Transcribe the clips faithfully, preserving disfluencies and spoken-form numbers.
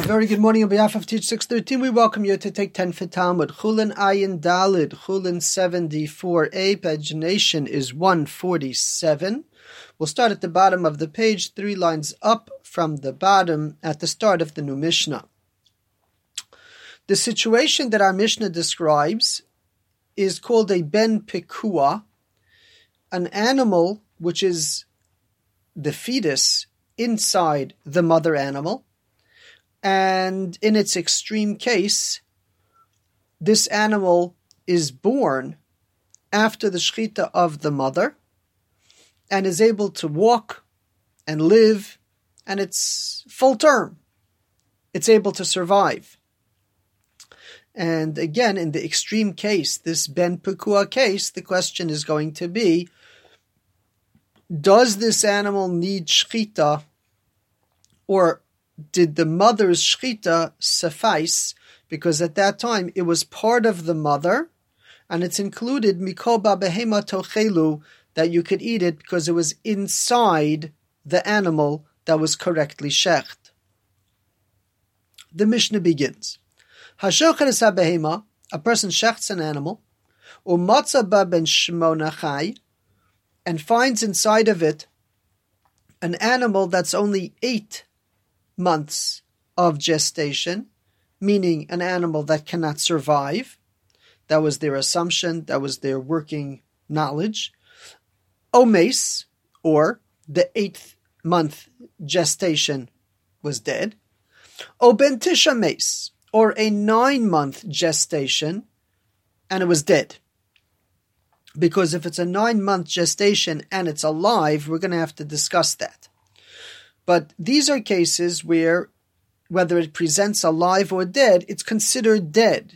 very good morning on behalf of Teach six thirteen. We welcome you to take ten for Talmud. Chulin Ayin Dalid, Chulin seventy-four A, pagination is one forty-seven. We'll start at the bottom of the page, three lines up from the bottom at the start of the new Mishnah. The situation that our Mishnah describes is called a ben pikua, an animal which is the fetus inside the mother animal. And in its extreme case, this animal is born after the shechita of the mother and is able to walk and live, and it's full term. It's able to survive. And again, in the extreme case, this ben pikua case, the question is going to be, does this animal need shechita, or did the mother's shechita suffice? Because at that time it was part of the mother, and it's included mikol ba behema tochelu, that you could eat it because it was inside the animal that was correctly shecht. The Mishnah begins. Hashocheres habehema, a person shechts an animal, umatza ba ben shmona chai, and finds inside of it an animal that's only eight months of gestation, meaning an animal that cannot survive. That was their assumption, that was their working knowledge. Omes, or the eighth month gestation was dead. Oben tisha mes, or a nine month gestation, and it was dead. Because if it's a nine month gestation and it's alive, we're going to have to discuss that. But these are cases where, whether it presents alive or dead, it's considered dead.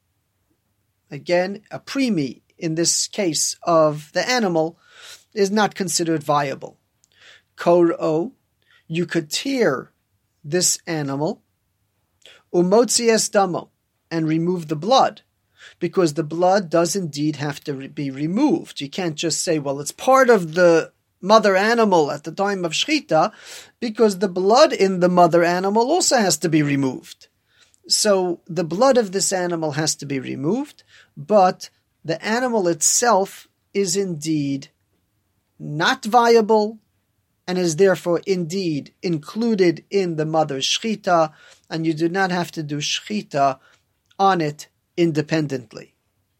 Again, a preemie, in this case of the animal, is not considered viable. Koro, you could tear this animal, umotzi es damo, and remove the blood, because the blood does indeed have to be removed. You can't just say, well, it's part of the mother animal at the time of shechita, because the blood in the mother animal also has to be removed. So the blood of this animal has to be removed, but the animal itself is indeed not viable and is therefore indeed included in the mother's shechita, and you do not have to do shechita on it independently.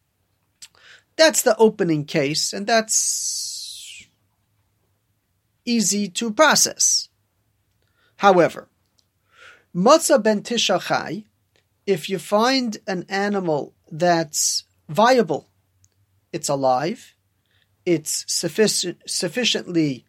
That's the opening case, and that's easy to process. However, Motza ben tisha chai, if you find an animal that's viable, it's alive, it's sufficient, sufficiently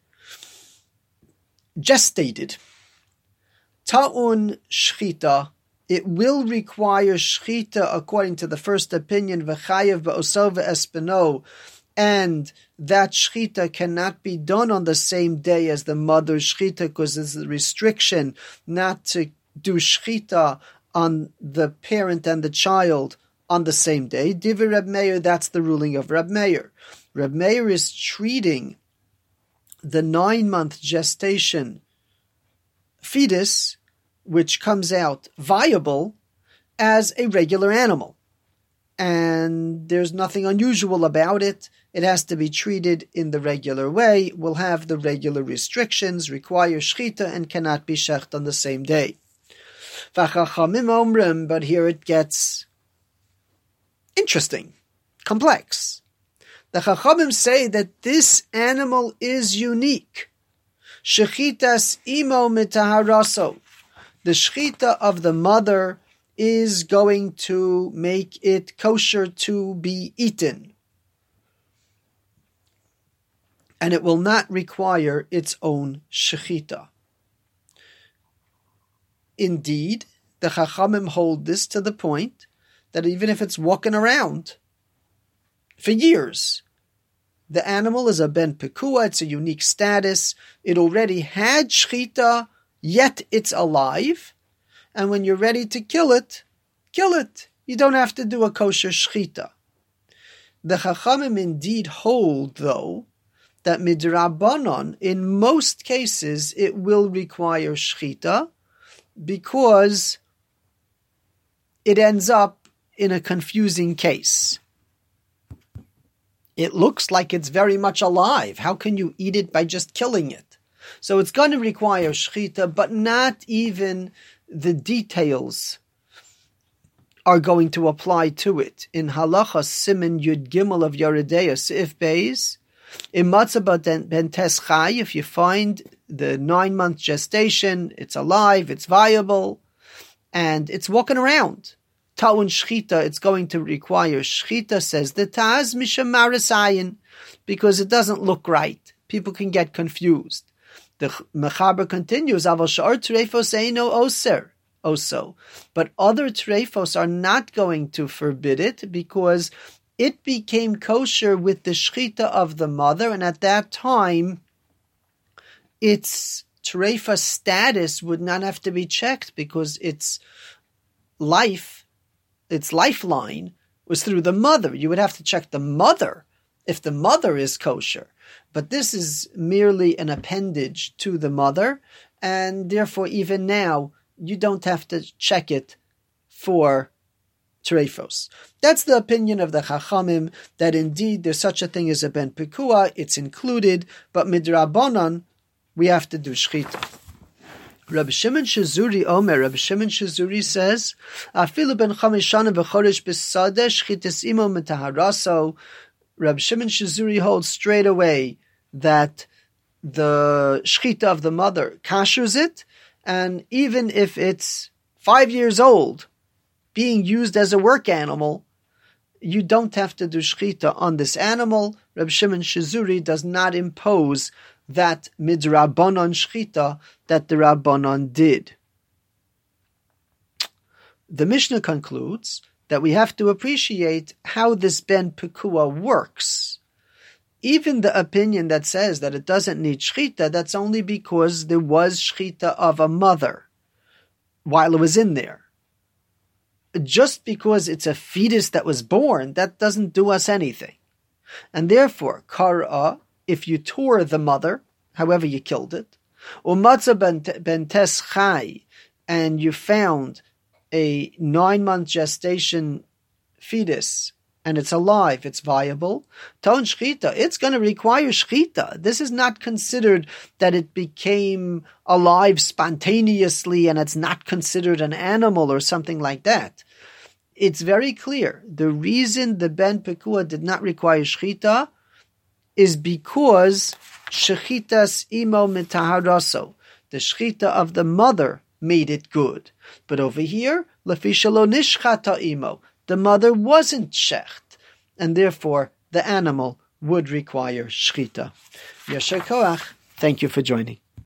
gestated, ta'un shchita, it will require shchita according to the first opinion, v'chayev ba'oso v'espeno, and that shechita cannot be done on the same day as the mother's shechita, because there's a restriction not to do shechita on the parent and the child on the same day. Divrei Reb Meir, that's the ruling of Reb Meir. Reb Meir is treating the nine-month gestation fetus, which comes out viable, as a regular animal. And there's nothing unusual about it. It has to be treated in the regular way, will have the regular restrictions, require shechita, and cannot be shecht on the same day. But here it gets interesting, complex. The Chachamim say that this animal is unique. Shechitas imo mitaharaso. The shechita of the mother is going to make it kosher to be eaten. And it will not require its own shechita. Indeed, the Chachamim hold this to the point that even if it's walking around for years, the animal is a ben pikua, it's a unique status, it already had shechita, yet it's alive, and when you're ready to kill it, kill it. You don't have to do a kosher shechita. The Chachamim indeed hold, though, that midrabanon, in most cases, it will require shechita, because it ends up in a confusing case. It looks like it's very much alive. How can you eat it by just killing it? So it's going to require shchita, but not even the details are going to apply to it. In Halacha Siman Yud Gimel of Yoredeya Seif Beis, in Matzah Ben Tes Chai, if you find the nine-month gestation, it's alive, it's viable, and it's walking around. Ta'un shchita, it's going to require shchita, says the Taz Misham Marasayin, because it doesn't look right. People can get confused. The Mechaber continues, Aval Sha'ar Treifos Eino Oser, also. But other treifos are not going to forbid it because it became kosher with the shchita of the mother, and at that time, its treifa status would not have to be checked because its life, its lifeline, was through the mother. You would have to check the mother if the mother is kosher. But this is merely an appendage to the mother, and therefore even now, you don't have to check it for treifos. That's the opinion of the Chachamim, that indeed there's such a thing as a ben pekua, it's included, but midrabanan, we have to do shchita. Rabbi Shimon Shazuri Omer, Rabbi Shimon Shazuri says, Afilu ben chamishana v'chodesh b'sadeh shchitas imo mitaharaso. Rabbi Shimon Shazuri holds straight away that the shchita of the mother kashers it, and even if it's five years old, being used as a work animal, you don't have to do shchita on this animal. Reb Shimon Shazuri does not impose that midrabanan shchita that the Rabbanon did. The Mishnah concludes that we have to appreciate how this ben pekua works. Even the opinion that says that it doesn't need shchita, that's only because there was shchita of a mother while it was in there. Just because it's a fetus that was born, that doesn't do us anything. And therefore, kara, if you tore the mother, however you killed it, or matzah ben tes chai, and you found a nine-month gestation fetus, and it's alive, it's viable, ton shchita, it's going to require shchita. This is not considered that it became alive spontaneously and it's not considered an animal or something like that. It's very clear. The reason the ben pekua did not require shchita is because shechitas imo mitaharaso, the shchita of the mother made it good. But over here, lefi shelo nishchata imo, the mother wasn't shecht, and therefore the animal would require shchita. Yasher koach. Thank you for joining.